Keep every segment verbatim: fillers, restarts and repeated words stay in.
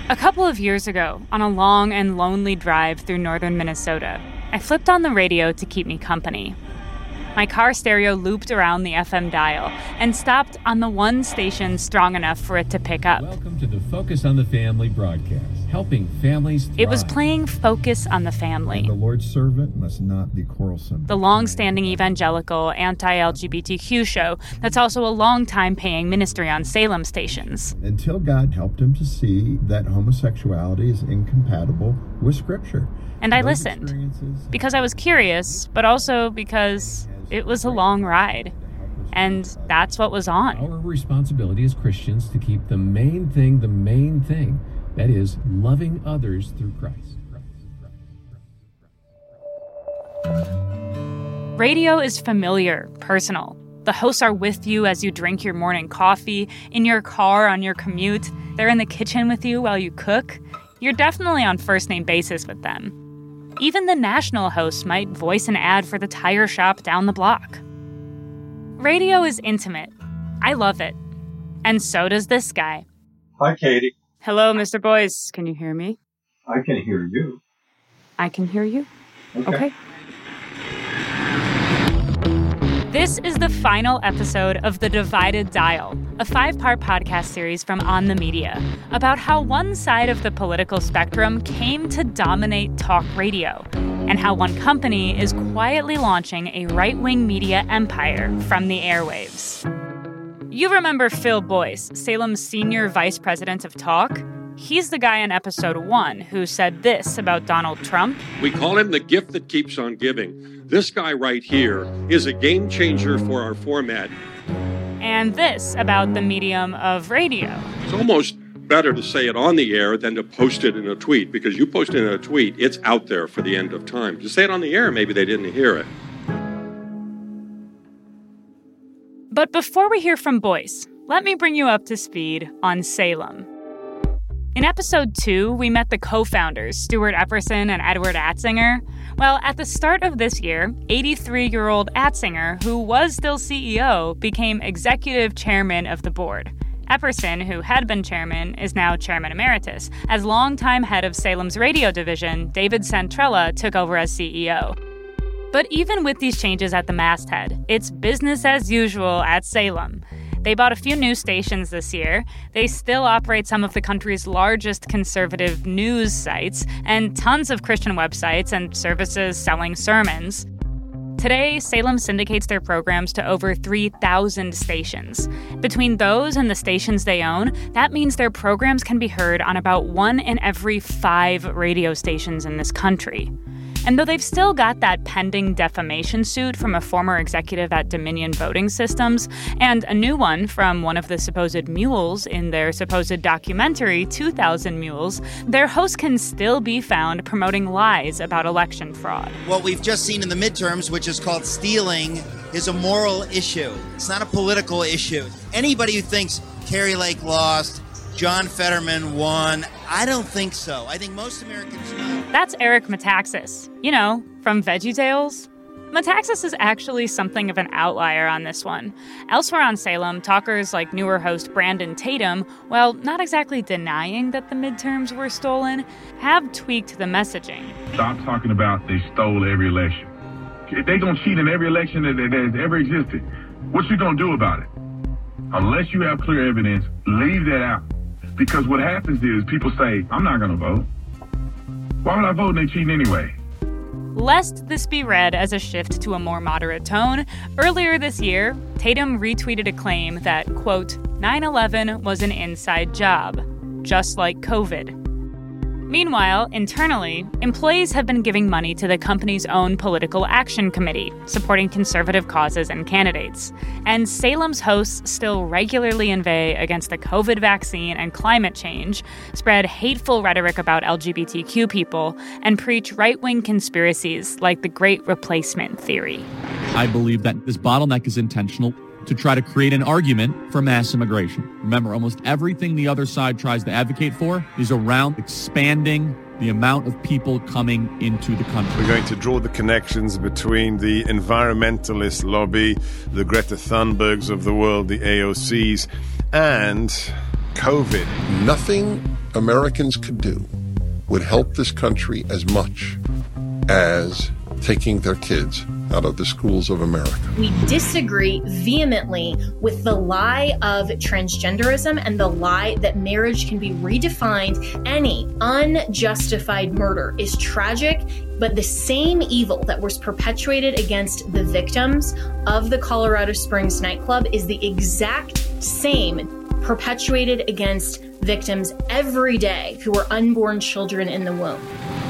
A couple of years ago, on a long and lonely drive through northern Minnesota, I flipped on the radio to keep me company. My car stereo looped around the F M dial and stopped on the one station strong enough for it to pick up. Welcome to the Focus on the Family broadcast, helping families thrive. It was playing Focus on the Family. And the Lord's servant must not be quarrelsome. The long-standing evangelical anti-L G B T Q show that's also a long-time paying ministry on Salem stations. Until God helped him to see that homosexuality is incompatible with Scripture. And I listened, because I was curious, but also because it was a long ride. And that's what was on. Our responsibility as Christians to keep the main thing the main thing. That is, loving others through Christ. Radio is familiar, personal. The hosts are with you as you drink your morning coffee, in your car on your commute. They're in the kitchen with you while you cook. You're definitely on first-name basis with them. Even the national host might voice an ad for the tire shop down the block. Radio is intimate. I love it. And so does this guy. Hi, Katie. Hello, Mister Boyce. Can you hear me? I can hear you. I can hear you? Okay. Okay. This is the final episode of The Divided Dial, a five-part podcast series from On the Media, about how one side of the political spectrum came to dominate talk radio, and how one company is quietly launching a right-wing media empire from the airwaves. You remember Phil Boyce, Salem's senior vice president of talk? He's the guy in episode one who said this about Donald Trump. We call him the gift that keeps on giving. This guy right here is a game changer for our format. And this about the medium of radio. It's almost better to say it on the air than to post it in a tweet, because you post it in a tweet, it's out there for the end of time. To say it on the air, maybe they didn't hear it. But before we hear from Boyce, let me bring you up to speed on Salem. In episode two, we met the co-founders, Stuart Epperson and Edward Atzinger. Well, at the start of this year, eighty-three-year-old Atzinger, who was still C E O, became executive chairman of the board. Epperson, who had been chairman, is now chairman emeritus, as longtime head of Salem's radio division, David Santrella, took over as C E O. But even with these changes at the masthead, it's business as usual at Salem. They bought a few news stations this year. They still operate some of the country's largest conservative news sites and tons of Christian websites and services selling sermons. Today, Salem syndicates their programs to over three thousand stations. Between those and the stations they own, that means their programs can be heard on about one in every five radio stations in this country. And though they've still got that pending defamation suit from a former executive at Dominion Voting Systems, and a new one from one of the supposed mules in their supposed documentary, two thousand Mules, their hosts can still be found promoting lies about election fraud. What we've just seen in the midterms, which is called stealing, is a moral issue. It's not a political issue. Anybody who thinks Kari Lake lost, John Fetterman won, I don't think so. I think most Americans know. That's Eric Metaxas, you know, from VeggieTales. Metaxas is actually something of an outlier on this one. Elsewhere on Salem, talkers like newer host Brandon Tatum, while not exactly denying that the midterms were stolen, have tweaked the messaging. Stop talking about they stole every election. If they're going to cheat in every election that, that has ever existed, what you going to do about it? Unless you have clear evidence, leave that out. Because what happens is people say, I'm not going to vote. Why would I vote and they cheating anyway? Lest this be read as a shift to a more moderate tone, earlier this year, Tatum retweeted a claim that, quote, nine eleven was an inside job, just like COVID. Meanwhile, internally, employees have been giving money to the company's own political action committee, supporting conservative causes and candidates. And Salem's hosts still regularly inveigh against the COVID vaccine and climate change, spread hateful rhetoric about L G B T Q people, and preach right-wing conspiracies like the Great Replacement theory. I believe that this bottleneck is intentional to try to create an argument for mass immigration. Remember, almost everything the other side tries to advocate for is around expanding the amount of people coming into the country. We're going to draw the connections between the environmentalist lobby, the Greta Thunbergs of the world, the A O Cs, and COVID. Nothing Americans could do would help this country as much as taking their kids out of the schools of America. We disagree vehemently with the lie of transgenderism and the lie that marriage can be redefined. Any unjustified murder is tragic, but the same evil that was perpetuated against the victims of the Colorado Springs nightclub is the exact same perpetuated against victims every day who are unborn children in the womb.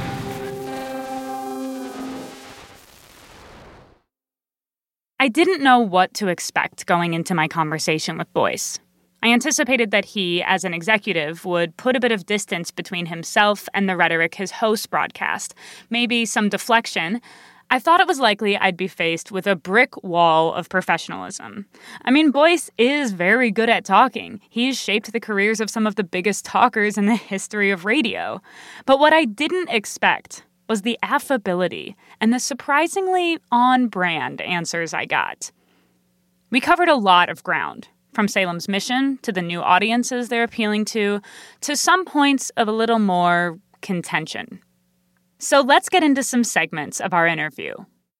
I didn't know what to expect going into my conversation with Boyce. I anticipated that he, as an executive, would put a bit of distance between himself and the rhetoric his hosts broadcast, maybe some deflection. I thought it was likely I'd be faced with a brick wall of professionalism. I mean, Boyce is very good at talking. He's shaped the careers of some of the biggest talkers in the history of radio. But what I didn't expect was the affability and the surprisingly on-brand answers I got. We covered a lot of ground, from Salem's mission to the new audiences they're appealing to, to some points of a little more contention. So let's get into some segments of our interview.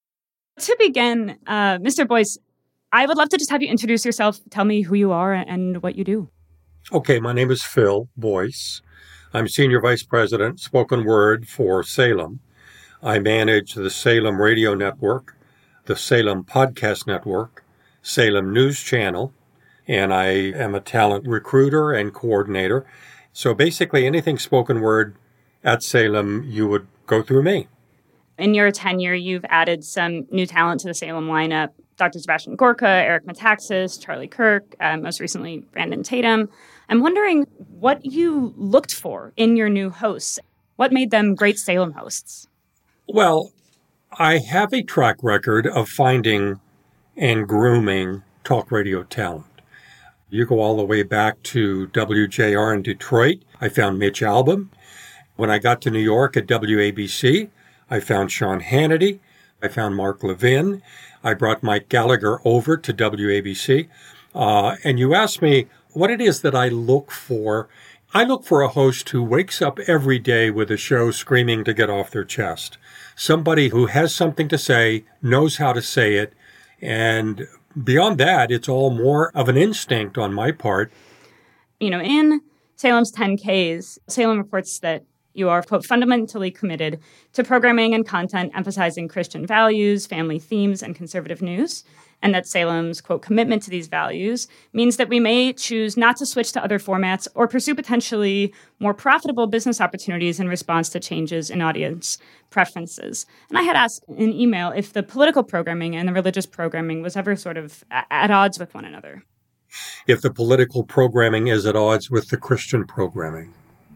To begin, uh, Mister Boyce, I would love to just have you introduce yourself, tell me who you are and what you do. Okay, my name is Phil Boyce. I'm Senior Vice President, Spoken Word for Salem. I manage the Salem Radio Network, the Salem Podcast Network, Salem News Channel, and I am a talent recruiter and coordinator. So basically anything spoken word at Salem, you would go through me. In your tenure, you've added some new talent to the Salem lineup. Doctor Sebastian Gorka, Eric Metaxas, Charlie Kirk, uh, most recently Brandon Tatum. I'm wondering what you looked for in your new hosts. What made them great Salem hosts? Well, I have a track record of finding and grooming talk radio talent. You go all the way back to W J R in Detroit. I found Mitch Albom. When I got to New York at W A B C, I found Sean Hannity. I found Mark Levin. I brought Mike Gallagher over to W A B C. Uh, and you asked me what it is that I look for. I look for a host who wakes up every day with a show screaming to get off their chest. Somebody who has something to say, knows how to say it. And beyond that, it's all more of an instinct on my part. You know, in Salem's ten Ks, Salem reports that you are, quote, fundamentally committed to programming and content emphasizing Christian values, family themes, and conservative news, and that Salem's, quote, commitment to these values means that we may choose not to switch to other formats or pursue potentially more profitable business opportunities in response to changes in audience preferences. And I had asked in email if the political programming and the religious programming was ever sort of at odds with one another. If the political programming is at odds with the Christian programming.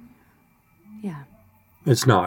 Yeah. It's not.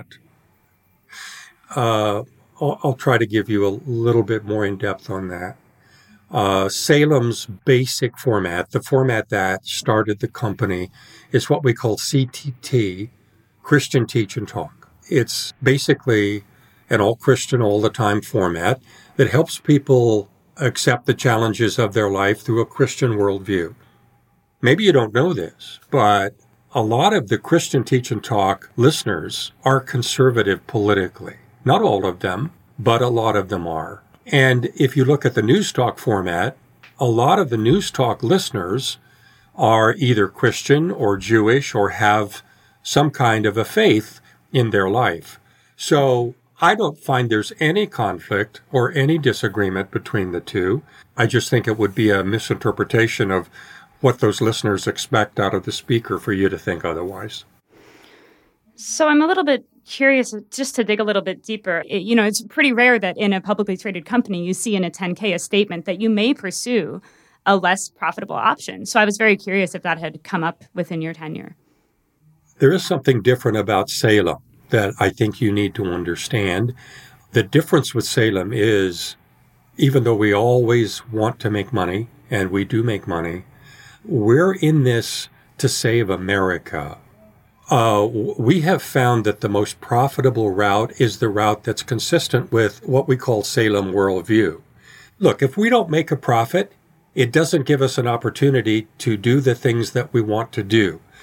Uh, I'll, I'll try to give you a little bit more in depth on that. Uh, Salem's basic format, the format that started the company, is what we call C T T, Christian Teach and Talk. It's basically an all-Christian, all-the-time format that helps people accept the challenges of their life through a Christian worldview. Maybe you don't know this, but a lot of the Christian Teach and Talk listeners are conservative politically. Not all of them, but a lot of them are. And if you look at the News Talk format, a lot of the News Talk listeners are either Christian or Jewish or have some kind of a faith in their life. So I don't find there's any conflict or any disagreement between the two. I just think it would be a misinterpretation of what those listeners expect out of the speaker for you to think otherwise. So I'm a little bit curious, just to dig a little bit deeper. It, you know, it's pretty rare that in a publicly traded company, you see in a ten K a statement that you may pursue a less profitable option. So I was very curious if that had come up within your tenure. There is something different about Salem that I think you need to understand. The difference with Salem is, even though we always want to make money, and we do make money, we're in this to save America. Uh, we have found that the most profitable route is the route that's consistent with what we call Salem worldview. Look, if we don't make a profit, it doesn't give us an opportunity to do the things that we want to do.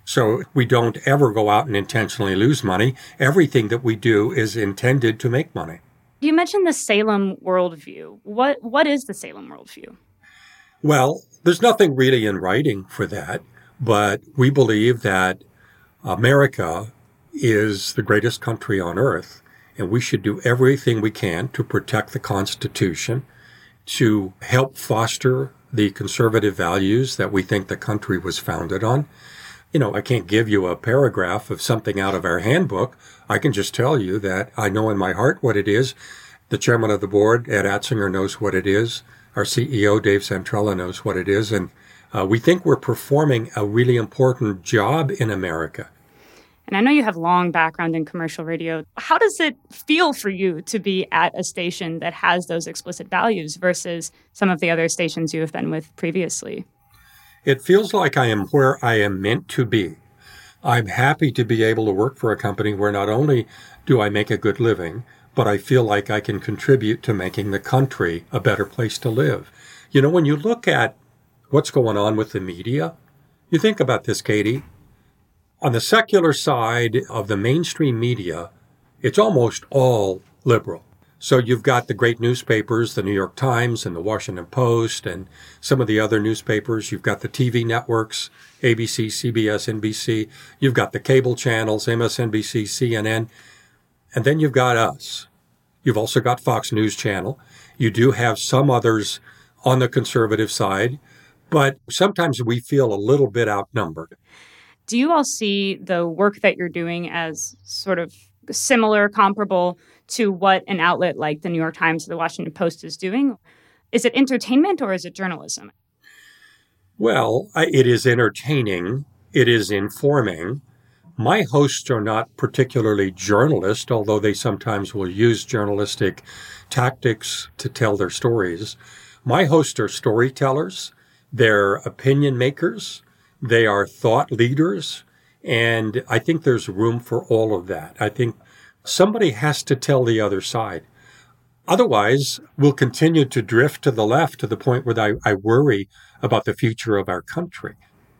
So we don't ever go out and intentionally lose money. Everything that we do is intended to make money. You mentioned the Salem worldview. What What is the Salem worldview? Well, there's nothing really in writing for that, but we believe that America is the greatest country on earth, and we should do everything we can to protect the Constitution, to help foster the conservative values that we think the country was founded on. You know, I can't give you a paragraph of something out of our handbook. I can just tell you that I know in my heart what it is. The chairman of the board, Ed Atzinger, knows what it is. Our C E O, Dave Santrella, knows what it is. And uh, we think we're performing a really important job in America. And I know you have long background in commercial radio. How does it feel for you to be at a station that has those explicit values versus some of the other stations you have been with previously? It feels like I am where I am meant to be. I'm happy to be able to work for a company where not only do I make a good living, but I feel like I can contribute to making the country a better place to live. You know, when you look at what's going on with the media, you think about this, Katie. On the secular side of the mainstream media, it's almost all liberal. So you've got the great newspapers, the New York Times and the Washington Post and some of the other newspapers. You've got the T V networks, A B C, C B S, N B C. You've got the cable channels, M S N B C, C N N. And then you've got us. You've also got Fox News Channel. You do have some others on the conservative side, but sometimes we feel a little bit outnumbered. Do you all see the work that you're doing as sort of similar, comparable to what an outlet like the New York Times or the Washington Post is doing? Is it entertainment or is it journalism? Well, it is entertaining. It is informing. My hosts are not particularly journalists, although they sometimes will use journalistic tactics to tell their stories. My hosts are storytellers. They're opinion makers. They are thought leaders. And I think there's room for all of that. I think somebody has to tell the other side. Otherwise, we'll continue to drift to the left to the point where I, I worry about the future of our country.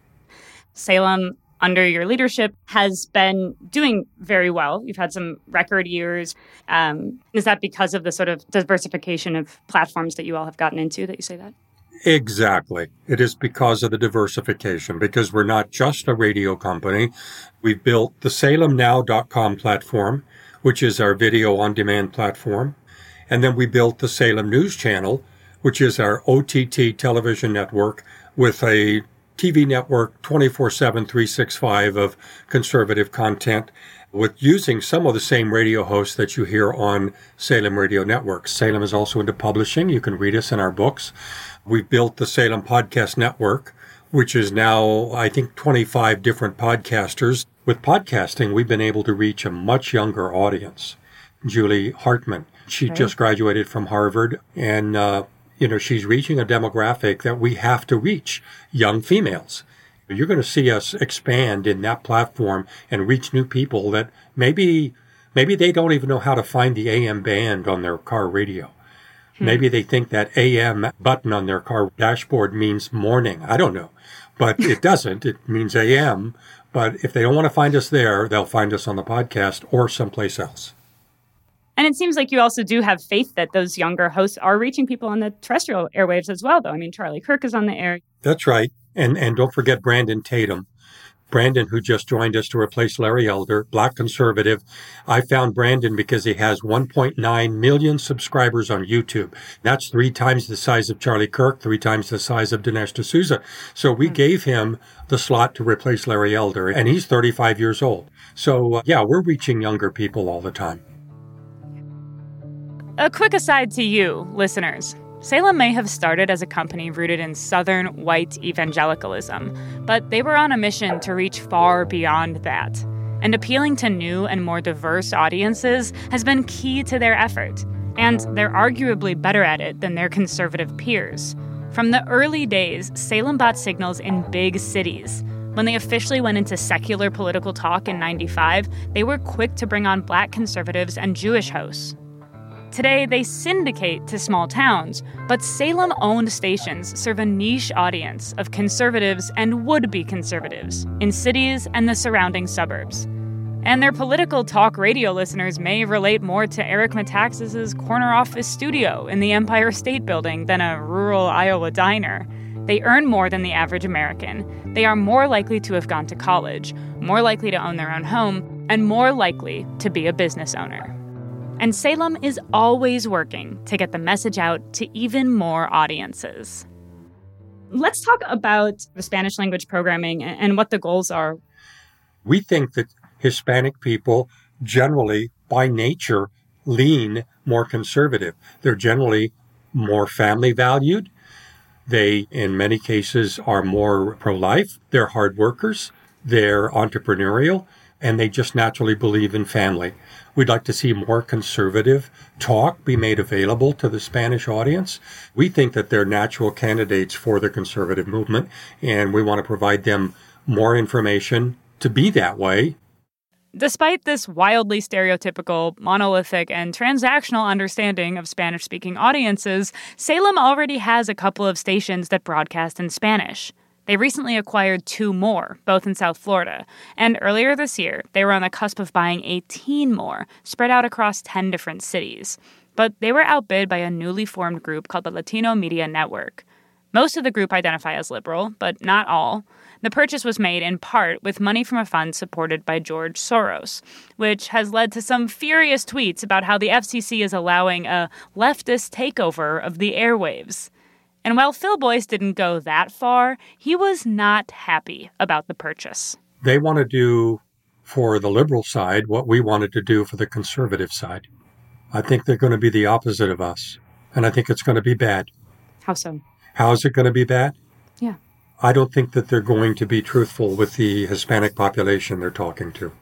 Salem, under your leadership, has been doing very well. You've had some record years. Um, is that because of the sort of diversification of platforms that you all have gotten into that you say that? Exactly. It is because of the diversification, because we're not just a radio company. We've built the Salem Now dot com platform, which is our video on-demand platform. And then we built the Salem News Channel, which is our O T T television network with a T V network twenty-four seven, three sixty-five of conservative content, with using some of the same radio hosts that you hear on Salem Radio Network. Salem is also into publishing. You can read us in our books. We've built the Salem Podcast Network, which is now, I think, twenty-five different podcasters. With podcasting, we've been able to reach a much younger audience. Julie Hartman, she right. just graduated from Harvard, and, uh, you know, she's reaching a demographic that we have to reach, young females. You're going to see us expand in that platform and reach new people that maybe maybe they don't even know how to find the A M band on their car radio. Hmm. Maybe they think that A M button on their car dashboard means morning. I don't know. But it doesn't. It means A M. But if they don't want to find us there, they'll find us on the podcast or someplace else. And it seems like you also do have faith that those younger hosts are reaching people on the terrestrial airwaves as well, though. I mean, Charlie Kirk is on the air. That's right. And and don't forget Brandon Tatum. Brandon, who just joined us to replace Larry Elder, Black conservative. I found Brandon because he has one point nine million subscribers on YouTube. That's three times the size of Charlie Kirk, three times the size of Dinesh D'Souza. So we mm-hmm. gave him the slot to replace Larry Elder, and he's thirty-five years old. So, uh, yeah, we're reaching younger people all the time. A quick aside to you, listeners. Salem may have started as a company rooted in Southern white evangelicalism, but they were on a mission to reach far beyond that. And appealing to new and more diverse audiences has been key to their effort. And they're arguably better at it than their conservative peers. From the early days, Salem bought signals in big cities. When they officially went into secular political talk in ninety-five, they were quick to bring on Black conservatives and Jewish hosts. Today, they syndicate to small towns, but Salem-owned stations serve a niche audience of conservatives and would-be conservatives in cities and the surrounding suburbs. And their political talk radio listeners may relate more to Eric Metaxas's corner office studio in the Empire State Building than a rural Iowa diner. They earn more than the average American. They are more likely to have gone to college, more likely to own their own home, and more likely to be a business owner. And Salem is always working to get the message out to even more audiences. Let's talk about the Spanish language programming and what the goals are. We think that Hispanic people generally, by nature, lean more conservative. They're generally more family valued. They, in many cases, are more pro-life. They're hard workers. They're entrepreneurial. And they just naturally believe in family. We'd like to see more conservative talk be made available to the Spanish audience. We think that they're natural candidates for the conservative movement, and we want to provide them more information to be that way. Despite this wildly stereotypical, monolithic, and transactional understanding of Spanish-speaking audiences, Salem already has a couple of stations that broadcast in Spanish. They recently acquired two more, both in South Florida. And earlier this year, they were on the cusp of buying eighteen more, spread out across ten different cities. But they were outbid by a newly formed group called the Latino Media Network. Most of the group identify as liberal, but not all. The purchase was made in part with money from a fund supported by George Soros, which has led to some furious tweets about how the F C C is allowing a leftist takeover of the airwaves. And while Phil Boyce didn't go that far, he was not happy about the purchase. They want to do for the liberal side what we wanted to do for the conservative side. I think they're going to be the opposite of us, and I think it's going to be bad. How so? How is it going to be bad? Yeah. I don't think that they're going to be truthful with the Hispanic population they're talking to.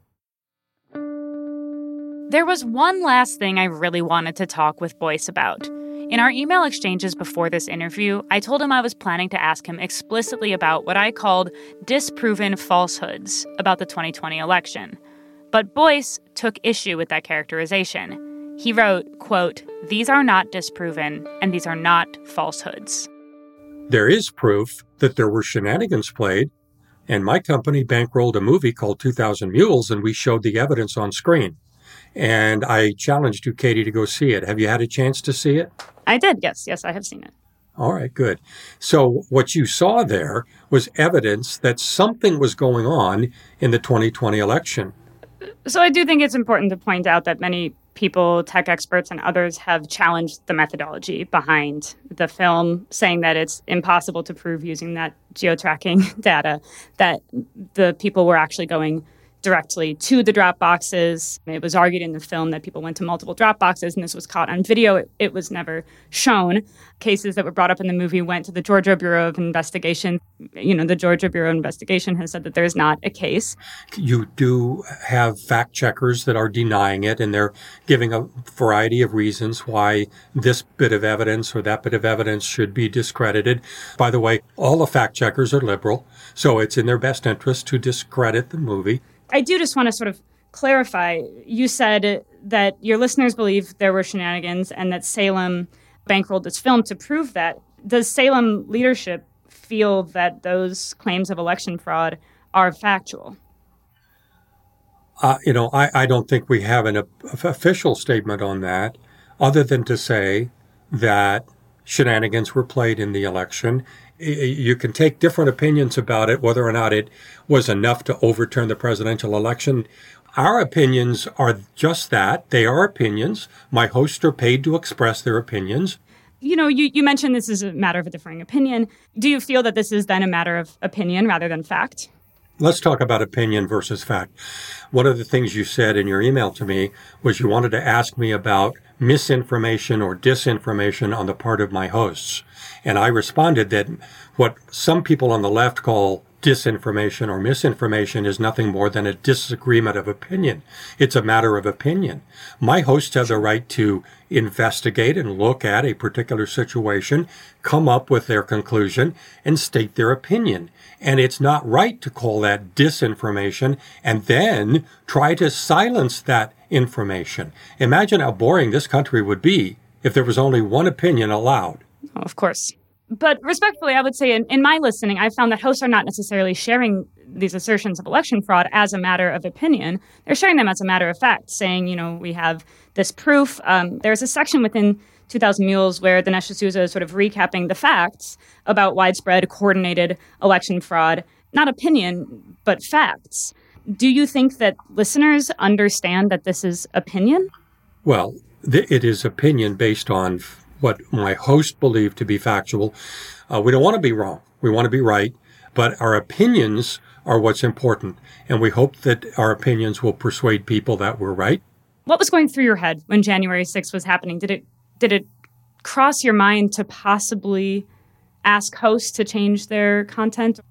There was one last thing I really wanted to talk with Boyce about. In our email exchanges before this interview, I told him I was planning to ask him explicitly about what I called disproven falsehoods about the twenty twenty election. But Boyce took issue with that characterization. He wrote, quote, "These are not disproven, and these are not falsehoods." There is proof that there were shenanigans played, and my company bankrolled a movie called two thousand Mules, and we showed the evidence on screen. And I challenged you, Katie, to go see it. Have you had a chance to see it? I did, yes. Yes, I have seen it. All right, good. So what you saw there was evidence that something was going on in the twenty twenty election. So I do think it's important to point out that many people, tech experts and others, have challenged the methodology behind the film, saying that it's impossible to prove using that geo-tracking data that the people were actually going directly to the drop boxes. It was argued in the film that people went to multiple drop boxes, and this was caught on video. It, it was never shown. Cases that were brought up in the movie went to the Georgia Bureau of Investigation. You know, the Georgia Bureau of Investigation has said that there's not a case. You do have fact checkers that are denying it, and they're giving a variety of reasons why this bit of evidence or that bit of evidence should be discredited. By the way, all the fact checkers are liberal, so it's in their best interest to discredit the movie. I do just want to sort of clarify. You said that your listeners believe there were shenanigans and that Salem bankrolled this film to prove that. Does Salem leadership feel that those claims of election fraud are factual? Uh, you know, I, I don't think we have an uh, official statement on that, other than to say that shenanigans were played in the election. You can take different opinions about it, whether or not it was enough to overturn the presidential election. Our opinions are just that. They are opinions. My hosts are paid to express their opinions. You know, you, you mentioned this is a matter of a differing opinion. Do you feel that this is then a matter of opinion rather than fact? Let's talk about opinion versus fact. One of the things you said in your email to me was you wanted to ask me about misinformation or disinformation on the part of my hosts. And I responded that what some people on the left call disinformation or misinformation is nothing more than a disagreement of opinion. It's a matter of opinion. My hosts have the right to investigate and look at a particular situation, come up with their conclusion, and state their opinion. And it's not right to call that disinformation and then try to silence that information. Imagine how boring this country would be if there was only one opinion allowed. Oh, of course. But respectfully, I would say in, in my listening, I found that hosts are not necessarily sharing these assertions of election fraud as a matter of opinion. They're sharing them as a matter of fact, saying, you know, we have this proof. Um, there's a section within two thousand Mules where Dinesh D'Souza is sort of recapping the facts about widespread coordinated election fraud, not opinion, but facts. Do you think that listeners understand that this is opinion? Well, th- it is opinion based on f- what my host believed to be factual. Uh, we don't want to be wrong. We want to be right. But our opinions are what's important. And we hope that our opinions will persuade people that we're right. What was going through your head when January sixth was happening? Did it did it cross your mind to possibly ask hosts to change their content?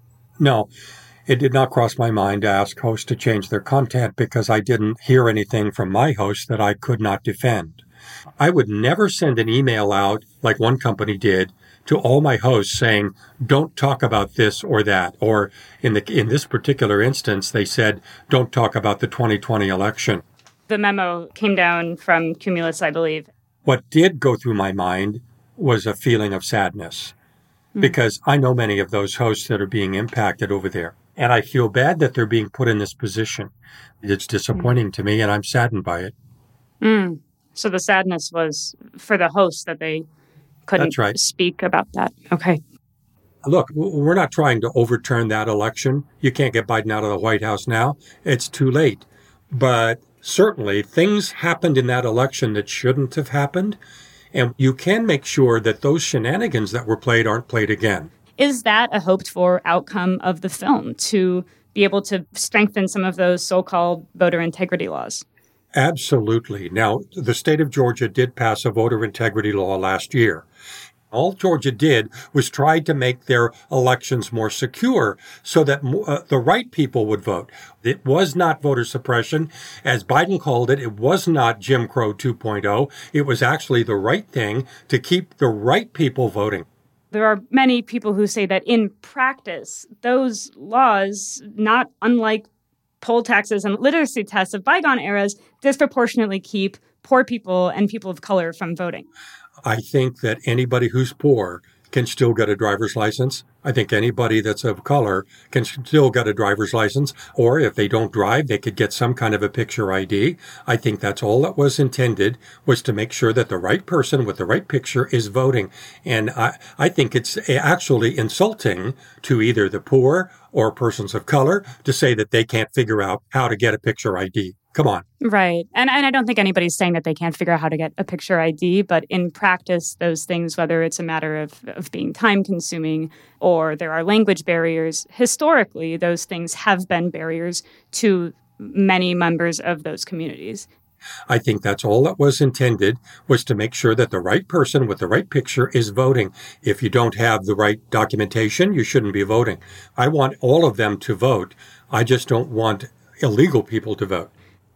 No, it did not cross my mind to ask hosts to change their content because I didn't hear anything from my host that I could not defend. I would never send an email out like one company did to all my hosts saying, don't talk about this or that. Or in the in this particular instance, they said, don't talk about the twenty twenty election. The memo came down from Cumulus, I believe. What did go through my mind was a feeling of sadness mm. because I know many of those hosts that are being impacted over there. And I feel bad that they're being put in this position. It's disappointing mm. to me, and I'm saddened by it. Mm. So the sadness was for the hosts that they couldn't That's right. speak about that. Okay. Look, we're not trying to overturn that election. You can't get Biden out of the White House now. It's too late. But certainly things happened in that election that shouldn't have happened. And you can make sure that those shenanigans that were played aren't played again. Is that a hoped-for outcome of the film, to be able to strengthen some of those so-called voter integrity laws? Absolutely. Now, the state of Georgia did pass a voter integrity law last year. All Georgia did was try to make their elections more secure so that uh, the right people would vote. It was not voter suppression. As Biden called it, it was not Jim Crow two point oh. It was actually the right thing to keep the right people voting. There are many people who say that in practice, those laws, not unlike poll taxes and literacy tests of bygone eras, disproportionately keep poor people and people of color from voting. I think that anybody who's poor can still get a driver's license. I think anybody that's of color can still get a driver's license. Or if they don't drive, they could get some kind of a picture I D. I think that's all that was intended, was to make sure that the right person with the right picture is voting. And I, I think it's actually insulting to either the poor or persons of color to say that they can't figure out how to get a picture I D. Come on. Right. And, and I don't think anybody's saying that they can't figure out how to get a picture I D, but in practice, those things, whether it's a matter of, of being time-consuming or there are language barriers, historically, those things have been barriers to many members of those communities. I think that's all that was intended, was to make sure that the right person with the right picture is voting. If you don't have the right documentation, you shouldn't be voting. I want all of them to vote. I just don't want illegal people to vote.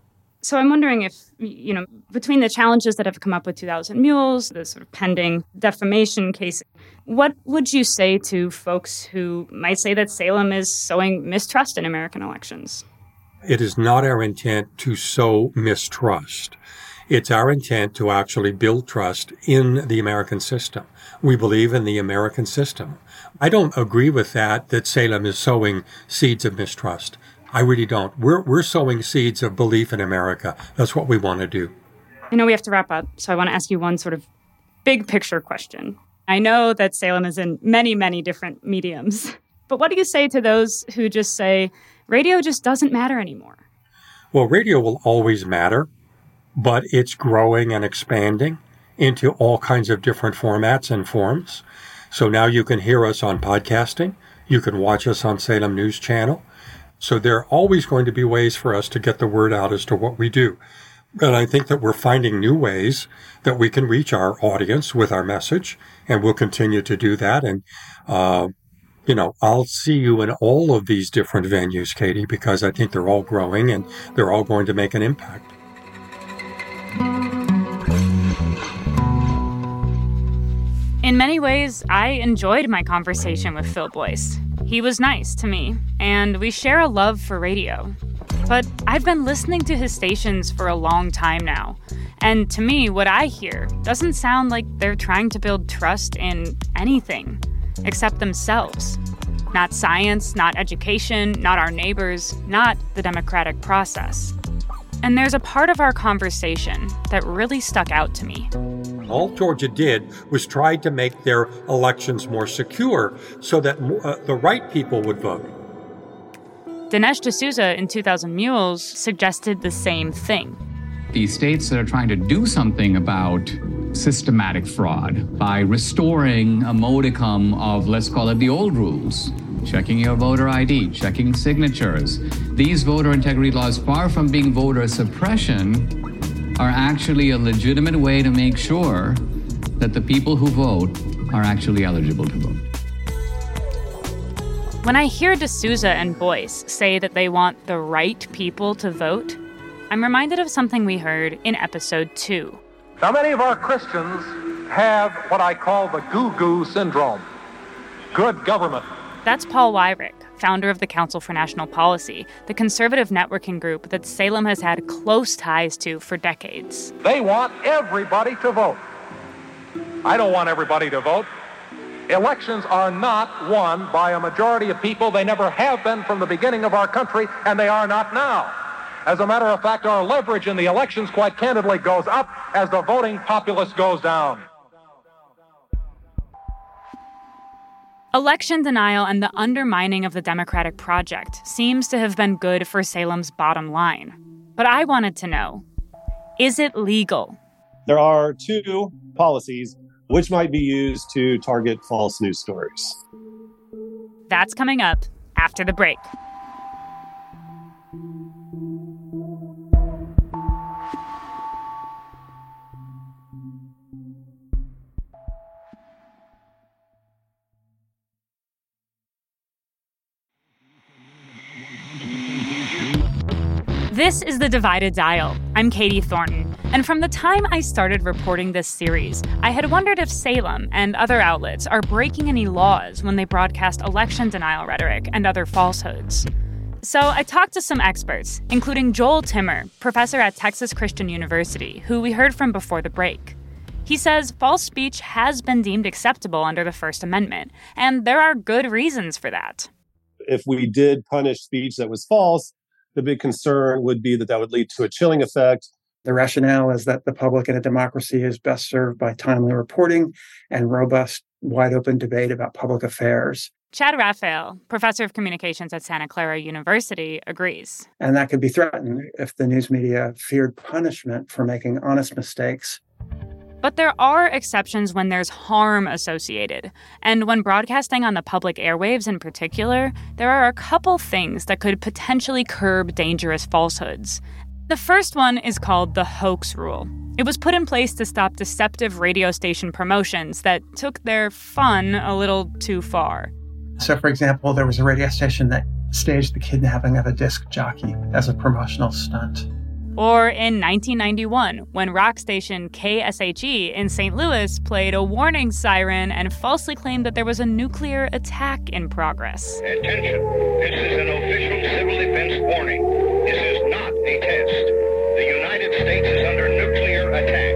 So I'm wondering if, you know, between the challenges that have come up with two thousand Mules, the sort of pending defamation case, what would you say to folks who might say that Salem is sowing mistrust in American elections? It is not our intent to sow mistrust. It's our intent to actually build trust in the American system. We believe in the American system. I don't agree with that, that Salem is sowing seeds of mistrust. I really don't. We're we're sowing seeds of belief in America. That's what we want to do. I know we have to wrap up, so I want to ask you one sort of big picture question. I know that Salem is in many, many different mediums, but what do you say to those who just say, radio just doesn't matter anymore? Well, radio will always matter, but it's growing and expanding into all kinds of different formats and forms. So now you can hear us on podcasting. You can watch us on Salem News Channel. So there are always going to be ways for us to get the word out as to what we do. And I think that we're finding new ways that we can reach our audience with our message, and we'll continue to do that. And uh, You know, I'll see you in all of these different venues, Katie, because I think they're all growing and they're all going to make an impact. In many ways, I enjoyed my conversation with Phil Boyce. He was nice to me, and we share a love for radio. But I've been listening to his stations for a long time now, and to me, what I hear doesn't sound like they're trying to build trust in anything except themselves. Not science, not education, not our neighbors, not the democratic process. And there's a part of our conversation that really stuck out to me. All Georgia did was try to make their elections more secure so that uh, the right people would vote. Dinesh D'Souza in two thousand Mules suggested the same thing. The states that are trying to do something about systematic fraud by restoring a modicum of, let's call it the old rules, checking your voter I D, checking signatures. These voter integrity laws, far from being voter suppression, are actually a legitimate way to make sure that the people who vote are actually eligible to vote. When I hear D'Souza and Boyce say that they want the right people to vote, I'm reminded of something we heard in episode two. Now, many of our Christians have what I call the goo-goo syndrome. Good government. That's Paul Weyrich, founder of the Council for National Policy, the conservative networking group that Salem has had close ties to for decades. They want everybody to vote. I don't want everybody to vote. Elections are not won by a majority of people. They never have been from the beginning of our country, and they are not now. As a matter of fact, our leverage in the elections, quite candidly, goes up as the voting populace goes down. Election denial and the undermining of the democratic project seems to have been good for Salem's bottom line. But I wanted to know, is it legal? There are two policies which might be used to target false news stories. That's coming up after the break. This is The Divided Dial. I'm Katie Thornton, and from the time I started reporting this series, I had wondered if Salem and other outlets are breaking any laws when they broadcast election denial rhetoric and other falsehoods. So I talked to some experts, including Joel Timmer, professor at Texas Christian University, who we heard from before the break. He says false speech has been deemed acceptable under the First Amendment, and there are good reasons for that. If we did punish speech that was false, the big concern would be that that would lead to a chilling effect. The rationale is that the public in a democracy is best served by timely reporting and robust, wide-open debate about public affairs. Chad Raphael, professor of communications at Santa Clara University, agrees. And that could be threatened if the news media feared punishment for making honest mistakes. But there are exceptions when there's harm associated. And when broadcasting on the public airwaves in particular, there are a couple things that could potentially curb dangerous falsehoods. The first one is called the hoax rule. It was put in place to stop deceptive radio station promotions that took their fun a little too far. So, for example, there was a radio station that staged the kidnapping of a disc jockey as a promotional stunt. Or in nineteen ninety-one, when rock station K S H E in Saint Louis played a warning siren and falsely claimed that there was a nuclear attack in progress. Attention, this is an official civil defense warning. This is not a test. The United States is under nuclear attack.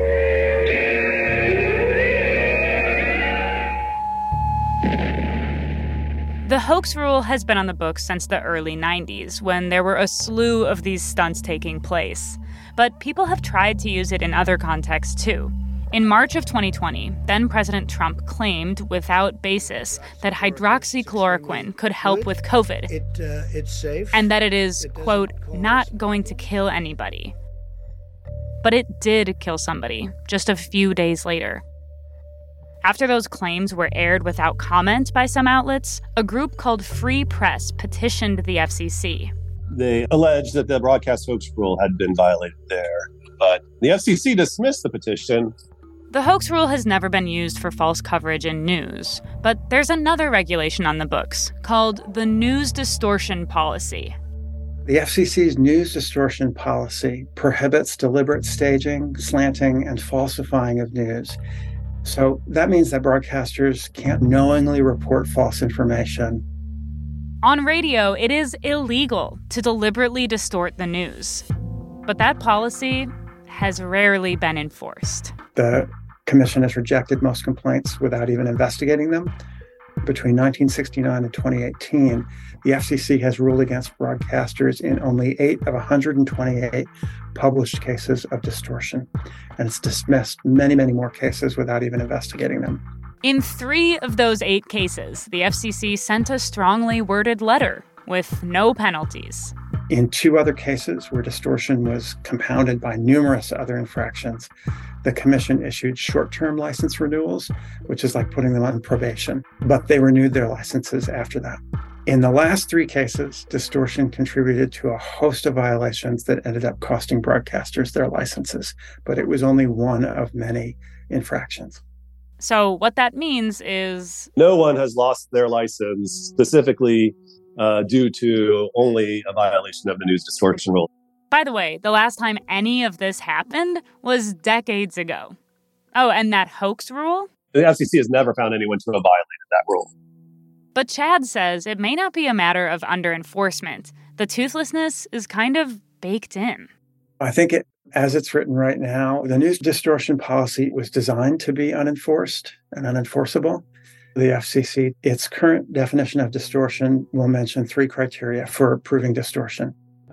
The hoax rule has been on the books since the early nineties, when there were a slew of these stunts taking place. But people have tried to use it in other contexts, too. In March of twenty twenty, then-President Trump claimed, without basis, that hydroxychloroquine could help with COVID. It, uh, it's safe. And that it is, quote, not going to kill anybody. But it did kill somebody, just a few days later. After those claims were aired without comment by some outlets, a group called Free Press petitioned the F C C. They alleged that the broadcast hoax rule had been violated there, but the F C C dismissed the petition. The hoax rule has never been used for false coverage in news, but there's another regulation on the books called the News Distortion Policy. The F C C's news distortion policy prohibits deliberate staging, slanting, and falsifying of news. So that means that broadcasters can't knowingly report false information. On radio, it is illegal to deliberately distort the news. But that policy has rarely been enforced. The Commission has rejected most complaints without even investigating them. Between nineteen sixty-nine and twenty eighteen, the F C C has ruled against broadcasters in only eight of one hundred twenty-eight published cases of distortion. And it's dismissed many, many more cases without even investigating them. In three of those eight cases, the F C C sent a strongly worded letter with no penalties. In two other cases where distortion was compounded by numerous other infractions, the Commission issued short-term license renewals, which is like putting them on probation, but they renewed their licenses after that. In the last three cases, distortion contributed to a host of violations that ended up costing broadcasters their licenses, but it was only one of many infractions. So what that means is... no one has lost their license specifically uh, due to only a violation of the news distortion rule. By the way, the last time any of this happened was decades ago. Oh, and that hoax rule? The F C C has never found anyone to have violated that rule. But Chad says it may not be a matter of under-enforcement. The toothlessness is kind of baked in. I think it, as it's written right now, the news distortion policy was designed to be unenforced and unenforceable. The F C C, its current definition of distortion, will mention three criteria for proving distortion.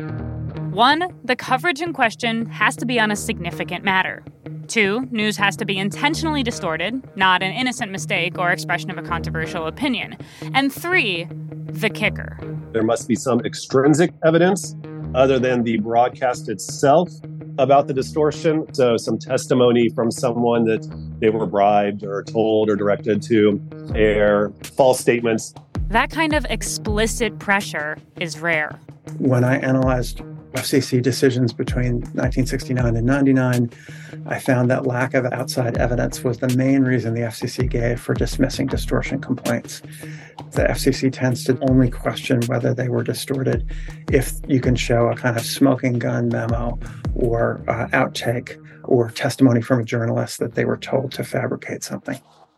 One, the coverage in question has to be on a significant matter. Two, news has to be intentionally distorted, not an innocent mistake or expression of a controversial opinion. And three, the kicker. There must be some extrinsic evidence other than the broadcast itself about the distortion. So some testimony from someone that they were bribed or told or directed to air false statements. That kind of explicit pressure is rare. When I analyzed F C C decisions between nineteen sixty-nine and ninety-nine, I found that lack of outside evidence was the main reason the F C C gave for dismissing distortion complaints. The F C C tends to only question whether they were distorted if you can show a kind of smoking gun memo or uh, outtake or testimony from a journalist that they were told to fabricate something.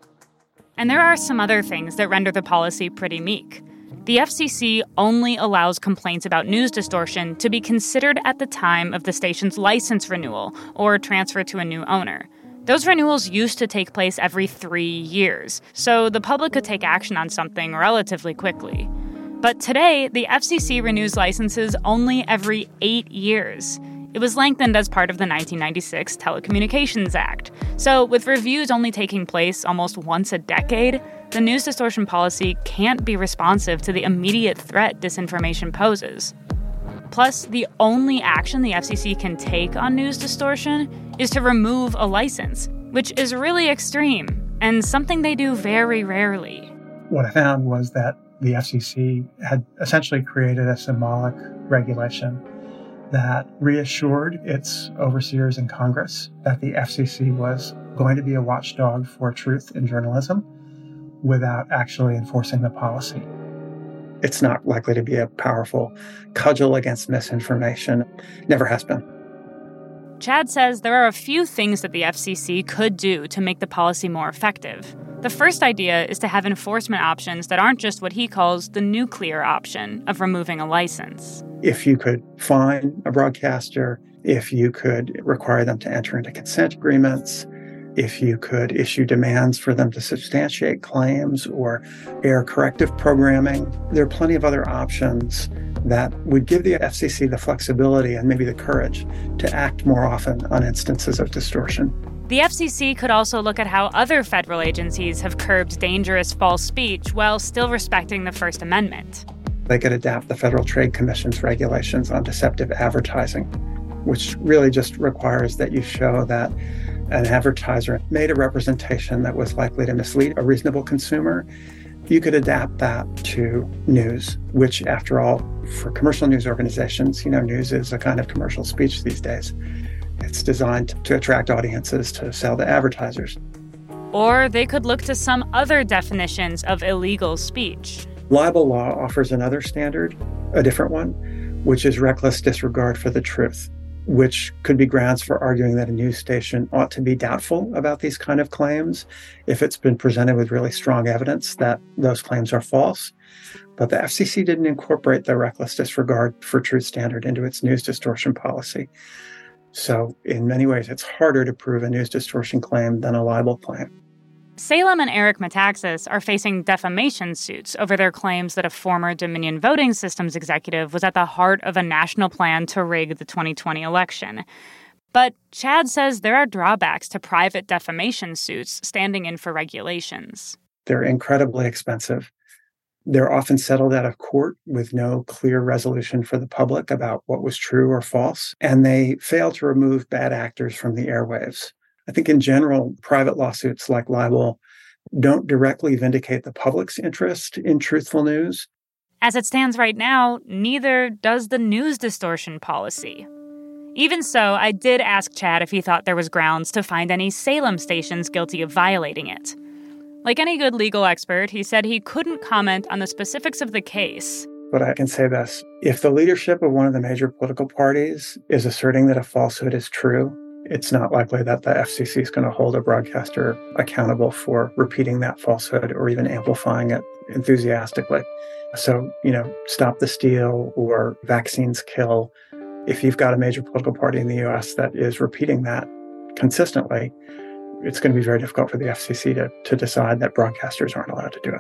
And there are some other things that render the policy pretty meek. The F C C only allows complaints about news distortion to be considered at the time of the station's license renewal or transfer to a new owner. Those renewals used to take place every three years, so the public could take action on something relatively quickly. But today, the F C C renews licenses only every eight years. It was lengthened as part of the nineteen ninety-six Telecommunications Act. So with reviews only taking place almost once a decade, the news distortion policy can't be responsive to the immediate threat disinformation poses. Plus, the only action the F C C can take on news distortion is to remove a license, which is really extreme and something they do very rarely. What I found was that the F C C had essentially created a symbolic regulation that reassured its overseers in Congress that the F C C was going to be a watchdog for truth in journalism without actually enforcing the policy. It's not likely to be a powerful cudgel against misinformation. Never has been. Chad says there are a few things that the F C C could do to make the policy more effective. The first idea is to have enforcement options that aren't just what he calls the nuclear option of removing a license. If you could fine a broadcaster, if you could require them to enter into consent agreements, if you could issue demands for them to substantiate claims or air corrective programming, there are plenty of other options that would give the F C C the flexibility and maybe the courage to act more often on instances of distortion. The F C C could also look at how other federal agencies have curbed dangerous false speech while still respecting the First Amendment. They could adapt the Federal Trade Commission's regulations on deceptive advertising, which really just requires that you show that an advertiser made a representation that was likely to mislead a reasonable consumer. You could adapt that to news, which, after all, for commercial news organizations, you know, news is a kind of commercial speech these days. It It's designed to attract audiences to sell to advertisers. Or they could look to some other definitions of illegal speech. Libel law offers another standard, a different one, which is reckless disregard for the truth, which could be grounds for arguing that a news station ought to be doubtful about these kind of claims if it's been presented with really strong evidence that those claims are false. But the F C C didn't incorporate the reckless disregard for truth standard into its news distortion policy. So in many ways, it's harder to prove a news distortion claim than a libel claim. Salem and Eric Metaxas are facing defamation suits over their claims that a former Dominion Voting Systems executive was at the heart of a national plan to rig the twenty twenty election. But Chad says there are drawbacks to private defamation suits standing in for regulations. They're incredibly expensive. They're often settled out of court with no clear resolution for the public about what was true or false, and they fail to remove bad actors from the airwaves. I think in general, private lawsuits like libel don't directly vindicate the public's interest in truthful news. As it stands right now, neither does the news distortion policy. Even so, I did ask Chad if he thought there was grounds to find any Salem stations guilty of violating it. Like any good legal expert, he said he couldn't comment on the specifics of the case. But I can say this. If the leadership of one of the major political parties is asserting that a falsehood is true, it's not likely that the F C C is going to hold a broadcaster accountable for repeating that falsehood or even amplifying it enthusiastically. So, you know, Stop the Steal or Vaccines Kill. If you've got a major political party in the U S that is repeating that consistently, it's going to be very difficult for the F C C to, to decide that broadcasters aren't allowed to do it.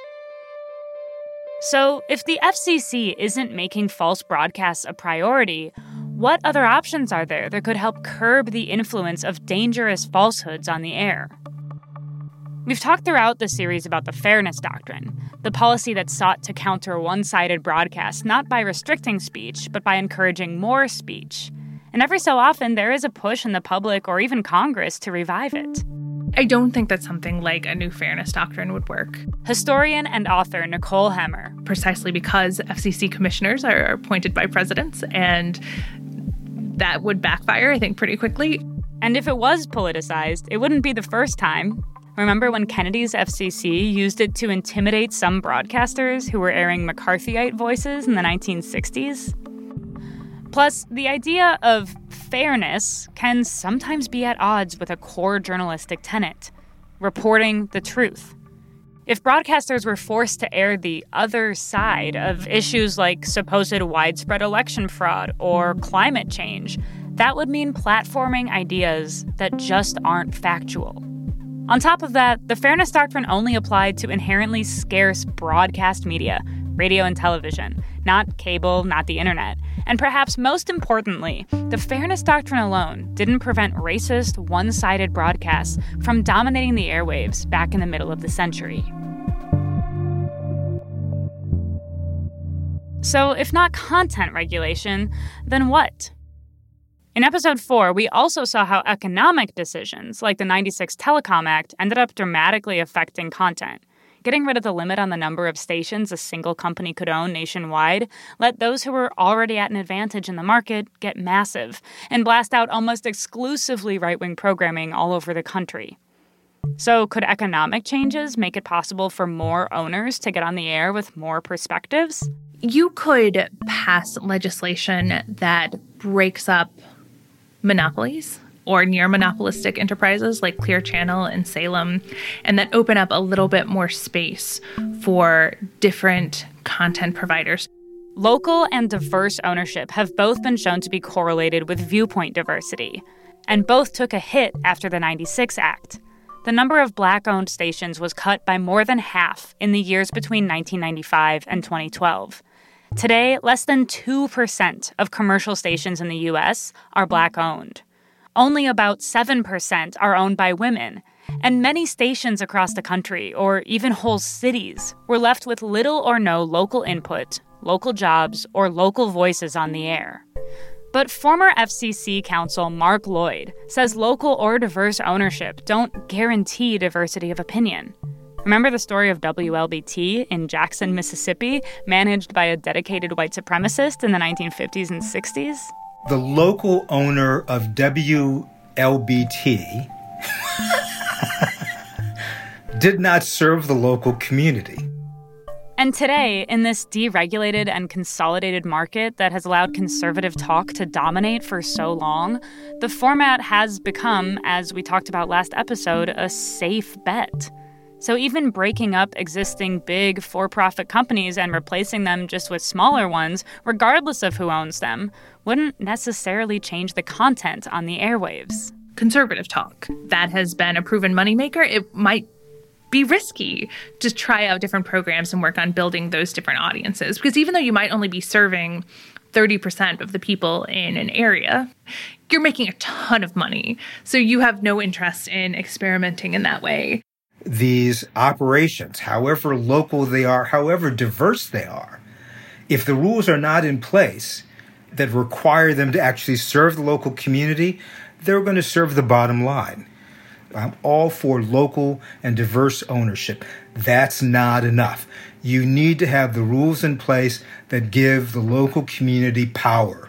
So if the F C C isn't making false broadcasts a priority, what other options are there that could help curb the influence of dangerous falsehoods on the air? We've talked throughout the series about the Fairness Doctrine, the policy that sought to counter one-sided broadcasts not by restricting speech, but by encouraging more speech. And every so often, there is a push in the public or even Congress to revive it. I don't think that something like a new fairness doctrine would work. Historian and author Nicole Hemmer. Precisely because F C C commissioners are appointed by presidents, and that would backfire, I think, pretty quickly. And if it was politicized, it wouldn't be the first time. Remember when Kennedy's F C C used it to intimidate some broadcasters who were airing McCarthyite voices in the nineteen sixties? Plus, the idea of fairness can sometimes be at odds with a core journalistic tenet, reporting the truth. If broadcasters were forced to air the other side of issues like supposed widespread election fraud or climate change, that would mean platforming ideas that just aren't factual. On top of that, the Fairness Doctrine only applied to inherently scarce broadcast media, radio and television, not cable, not the internet. And perhaps most importantly, the Fairness Doctrine alone didn't prevent racist, one-sided broadcasts from dominating the airwaves back in the middle of the century. So if not content regulation, then what? In episode four, we also saw how economic decisions, like the ninety-six Telecom Act, ended up dramatically affecting content. Getting rid of the limit on the number of stations a single company could own nationwide let those who were already at an advantage in the market get massive and blast out almost exclusively right-wing programming all over the country. So could economic changes make it possible for more owners to get on the air with more perspectives? You could pass legislation that breaks up monopolies or near monopolistic enterprises like Clear Channel and Salem, and that open up a little bit more space for different content providers. Local and diverse ownership have both been shown to be correlated with viewpoint diversity, and both took a hit after the ninety-six Act. The number of Black-owned stations was cut by more than half in the years between nineteen ninety-five and twenty twelve. Today, less than two percent of commercial stations in the U S are Black-owned. Only about seven percent are owned by women, and many stations across the country, or even whole cities, were left with little or no local input, local jobs, or local voices on the air. But former F C C counsel Mark Lloyd says local or diverse ownership don't guarantee diversity of opinion. Remember the story of W L B T in Jackson, Mississippi, managed by a dedicated white supremacist in the nineteen fifties and sixties? The local owner of W L B T did not serve the local community. And today, in this deregulated and consolidated market that has allowed conservative talk to dominate for so long, the format has become, as we talked about last episode, a safe bet. So even breaking up existing big for-profit companies and replacing them just with smaller ones, regardless of who owns them, wouldn't necessarily change the content on the airwaves. Conservative talk, that has been a proven moneymaker. It might be risky to try out different programs and work on building those different audiences. Because even though you might only be serving thirty percent of the people in an area, you're making a ton of money. So you have no interest in experimenting in that way. These operations, however local they are, however diverse they are, if the rules are not in place that require them to actually serve the local community, they're going to serve the bottom line. I'm all for local and diverse ownership. That's not enough. You need to have the rules in place that give the local community power.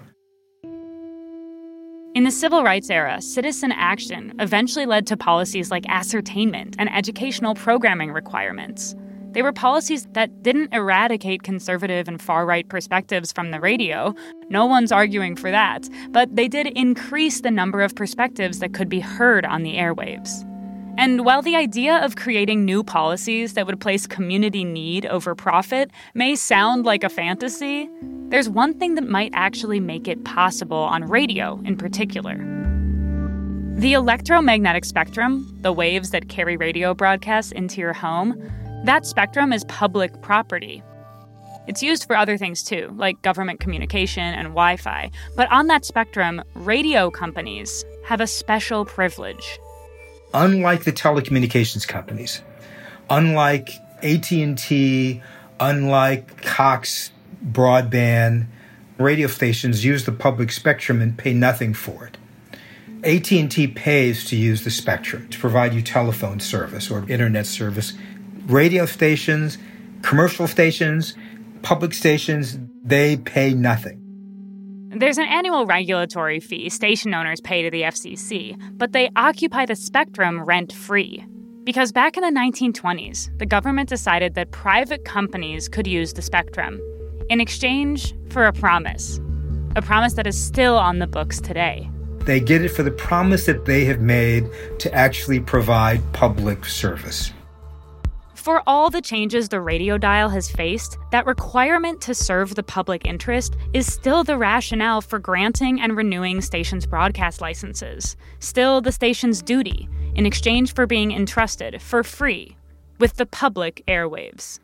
In the civil rights era, citizen action eventually led to policies like ascertainment and educational programming requirements. They were policies that didn't eradicate conservative and far-right perspectives from the radio. No one's arguing for that. But they did increase the number of perspectives that could be heard on the airwaves. And while the idea of creating new policies that would place community need over profit may sound like a fantasy, there's one thing that might actually make it possible on radio in particular. The electromagnetic spectrum, the waves that carry radio broadcasts into your home, that spectrum is public property. It's used for other things too, like government communication and Wi-Fi. But on that spectrum, radio companies have a special privilege. Unlike the telecommunications companies, unlike A T and T, unlike Cox Broadband, radio stations use the public spectrum and pay nothing for it. A T and T pays to use the spectrum to provide you telephone service or internet service. Radio stations, commercial stations, public stations, they pay nothing. There's an annual regulatory fee station owners pay to the F C C, but they occupy the spectrum rent-free. Because back in the nineteen twenties, the government decided that private companies could use the spectrum in exchange for a promise, a promise that is still on the books today. They get it for the promise that they have made to actually provide public service. For all the changes the radio dial has faced, that requirement to serve the public interest is still the rationale for granting and renewing stations' broadcast licenses, still the station's duty in exchange for being entrusted for free with the public airwaves.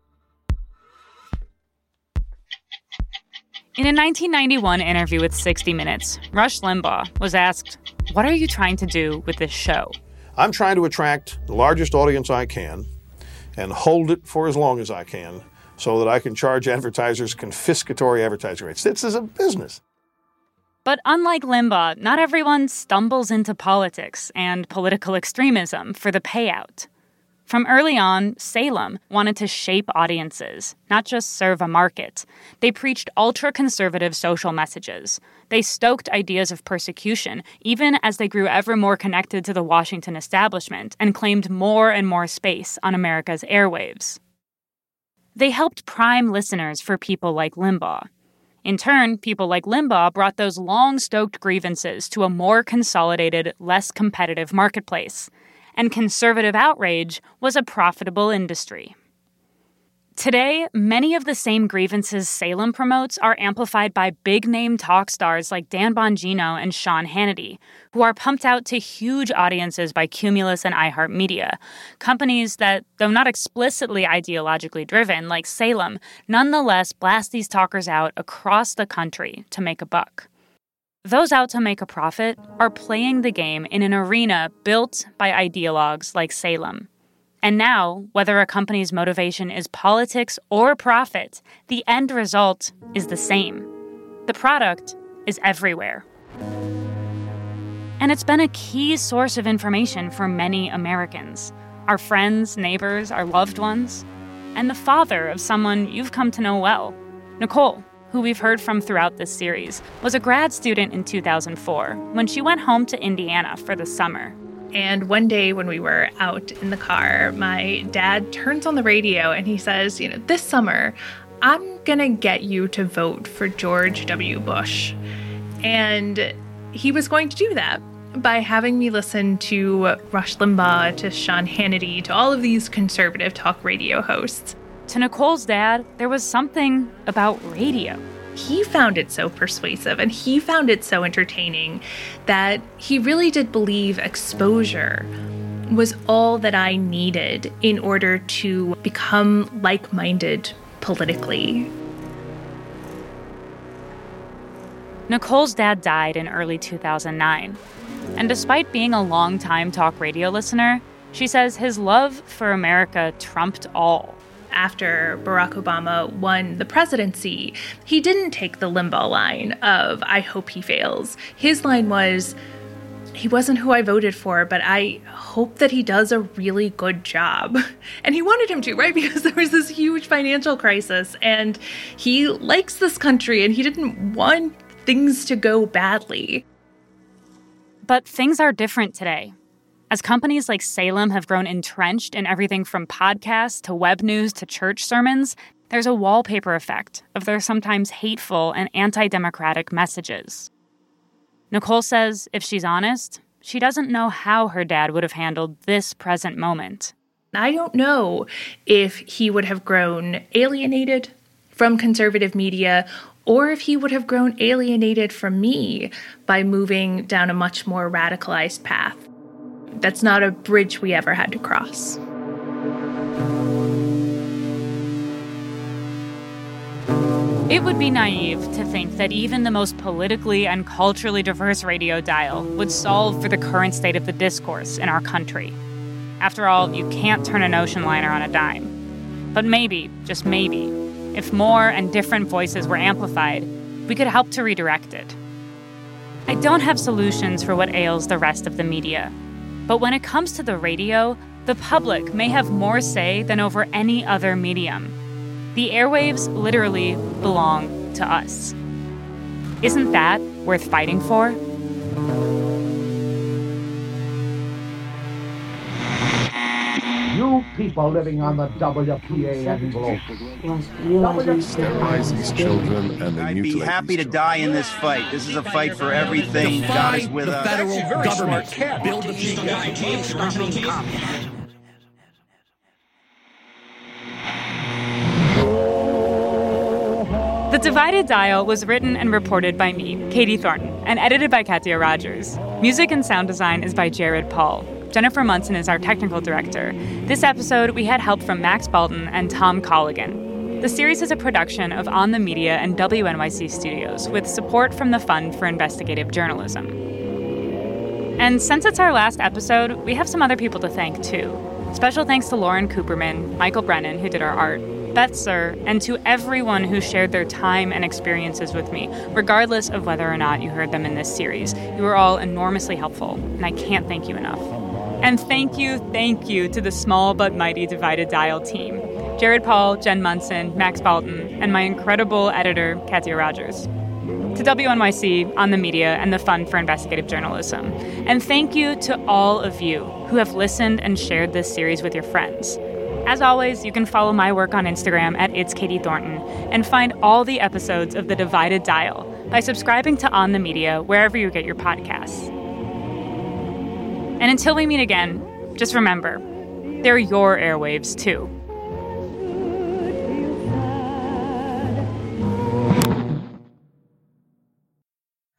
In a nineteen ninety-one interview with sixty minutes, Rush Limbaugh was asked, "What are you trying to do with this show?" I'm trying to attract the largest audience I can and hold it for as long as I can so that I can charge advertisers confiscatory advertising rates. This is a business. But unlike Limbaugh, not everyone stumbles into politics and political extremism for the payout. From early on, Salem wanted to shape audiences, not just serve a market. They preached ultra-conservative social messages. They stoked ideas of persecution, even as they grew ever more connected to the Washington establishment and claimed more and more space on America's airwaves. They helped prime listeners for people like Limbaugh. In turn, people like Limbaugh brought those long-stoked grievances to a more consolidated, less competitive marketplace. And conservative outrage was a profitable industry. Today, many of the same grievances Salem promotes are amplified by big-name talk stars like Dan Bongino and Sean Hannity, who are pumped out to huge audiences by Cumulus and iHeartMedia, companies that, though not explicitly ideologically driven like Salem, nonetheless blast these talkers out across the country to make a buck. Those out to make a profit are playing the game in an arena built by ideologues like Salem. And now, whether a company's motivation is politics or profit, the end result is the same. The product is everywhere. And it's been a key source of information for many Americans, our friends, neighbors, our loved ones, and the father of someone you've come to know well, Nicole, who we've heard from throughout this series, was a grad student in two thousand four when she went home to Indiana for the summer. And one day when we were out in the car, my dad turns on the radio and he says, you know, this summer, I'm gonna get you to vote for George W. Bush. And he was going to do that by having me listen to Rush Limbaugh, to Sean Hannity, to all of these conservative talk radio hosts. To Nicole's dad, there was something about radio. He found it so persuasive and he found it so entertaining that he really did believe exposure was all that I needed in order to become like-minded politically. Nicole's dad died in early two thousand nine, and despite being a long-time talk radio listener, she says his love for America trumped all. After Barack Obama won the presidency, he didn't take the Limbaugh line of, I hope he fails. His line was, he wasn't who I voted for, but I hope that he does a really good job. And he wanted him to, right? Because there was this huge financial crisis, and he likes this country, and he didn't want things to go badly. But things are different today. As companies like Salem have grown entrenched in everything from podcasts to web news to church sermons, there's a wallpaper effect of their sometimes hateful and anti-democratic messages. Nicole says, if she's honest, she doesn't know how her dad would have handled this present moment. I don't know if he would have grown alienated from conservative media or if he would have grown alienated from me by moving down a much more radicalized path. That's not a bridge we ever had to cross. It would be naive to think that even the most politically and culturally diverse radio dial would solve for the current state of the discourse in our country. After all, you can't turn an ocean liner on a dime. But maybe, just maybe, if more and different voices were amplified, we could help to redirect it. I don't have solutions for what ails the rest of the media. But when it comes to the radio, the public may have more say than over any other medium. The airwaves literally belong to us. Isn't that worth fighting for? You people living on the W P A envelope. Sterilize these children and they I'd mutilate be happy to die in this fight. This is a fight for everything. God is with us. federal government. Build the The Divided Dial was written and reported by me, Katie Thornton, and edited by Katia Rogers. Music and sound design is by Jared Paul. Jennifer Munson is our technical director. This episode, we had help from Max Balton and Tom Colligan. The series is a production of On the Media and W N Y C Studios, with support from the Fund for Investigative Journalism. And since it's our last episode, we have some other people to thank, too. Special thanks to Lauren Cooperman, Michael Brennan, who did our art, Beth Sir, and to everyone who shared their time and experiences with me, regardless of whether or not you heard them in this series. You were all enormously helpful, and I can't thank you enough. And thank you, thank you to the small but mighty Divided Dial team. Jared Paul, Jen Munson, Max Balton, and my incredible editor, Katia Rogers. To W N Y C, On the Media, and the Fund for Investigative Journalism. And thank you to all of you who have listened and shared this series with your friends. As always, you can follow my work on Instagram at It's Katie Thornton and find all the episodes of The Divided Dial by subscribing to On the Media wherever you get your podcasts. And until we meet again, just remember, they're your airwaves too.